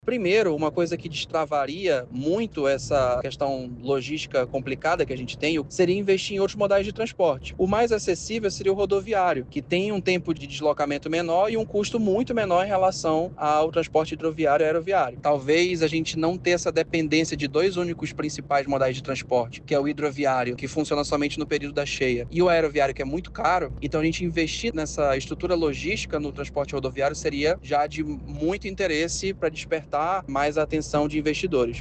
Primeiro, uma coisa que destravaria muito essa questão logística complicada que a gente tem seria investir em outros modais de transporte. O mais acessível seria o rodoviário, que tem um tempo de deslocamento menor e um custo muito menor em relação ao transporte hidroviário e aeroviário. Talvez a gente não ter essa dependência de dois únicos principais modais de transporte, que é o hidroviário, que funciona somente no período da cheia, e o aeroviário, que é muito caro. Então a gente investir nessa estrutura logística no transporte rodoviário seria já de muito interesse para despertar mais a atenção de investidores.